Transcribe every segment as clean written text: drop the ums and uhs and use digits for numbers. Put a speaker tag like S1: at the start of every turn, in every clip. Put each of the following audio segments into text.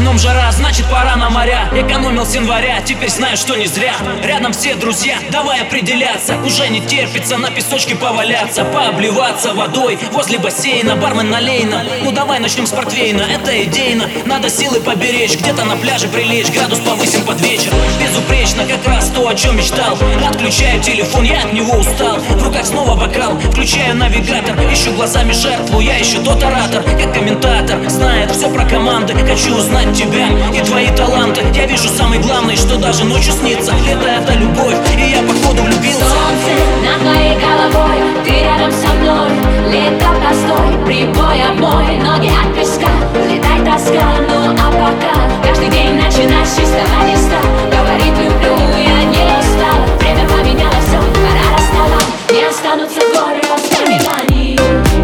S1: окном жара, значит пора на моря. Экономил с января, теперь знаю, что не зря. Рядом все друзья, давай определяться. Уже не терпится на песочке поваляться, пообливаться водой возле бассейна. Бармен налей нам, ну давай начнем с портвейна. Это идейно, надо силы поберечь. Где-то на пляже прилечь, градус повысим под вечер. Безупречно, как раз то, о чем мечтал. Отключаю телефон, я от него устал. В руках снова бокал, включаю навигатор. Ищу глазами жертву, я еще тот оратор. Как комментатор, знает все про команды. Хочу узнать тебя и твои таланты. Я вижу самый главный, что даже ночью снится. Лето — это любовь, и я походу влюбился.
S2: Солнце над моей головой, ты рядом со мной. Лето простой, прибой обмой. Ноги от песка, улетай тоска. Ну а пока каждый день начинать с чистого листа. Говорит люблю, я не устала. Время поменяло все, пора расставать. Не останутся горы воспоминаний.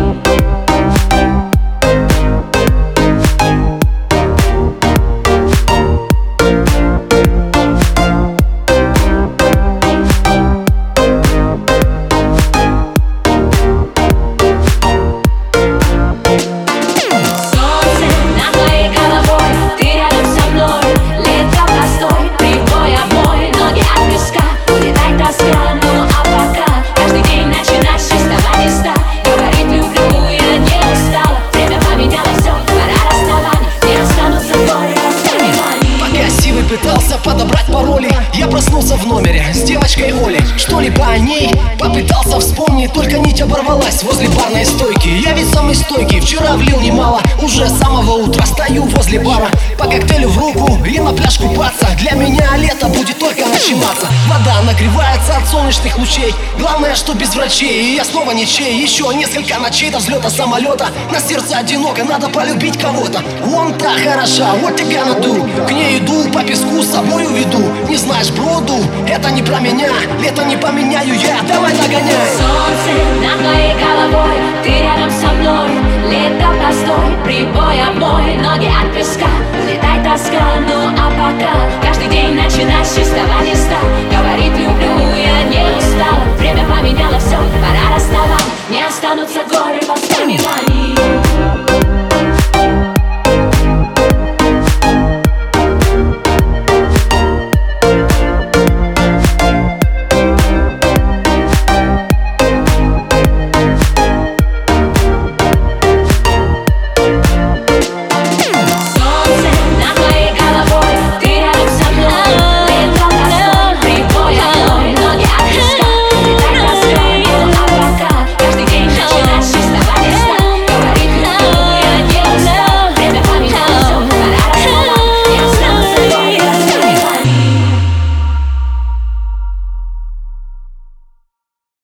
S3: Пытался подобрать пароли. Я проснулся в номере с девочкой Олей. Что-либо о ней попытался вспомнить, только нить оборвалась возле барной стойки. Я ведь самый стойкий, вчера влил немало. Уже с самого утра стою возле бара, по коктейлю в руку и на пляж купаться. Для меня лето будет только начинаться. Вода нагревается от солнечных лучей. Главное, что без врачей, и я снова ничей. Еще несколько ночей до взлета самолета. На сердце одиноко, надо полюбить кого-то. Вон та хороша, вот тебя наду. К ней иду, по песку с собой уведу. Не знаешь броду, это не про меня. Лето не поменяю я, давай догоняй.
S2: Солнце над моей головой, ты рядом со мной. Лето простой,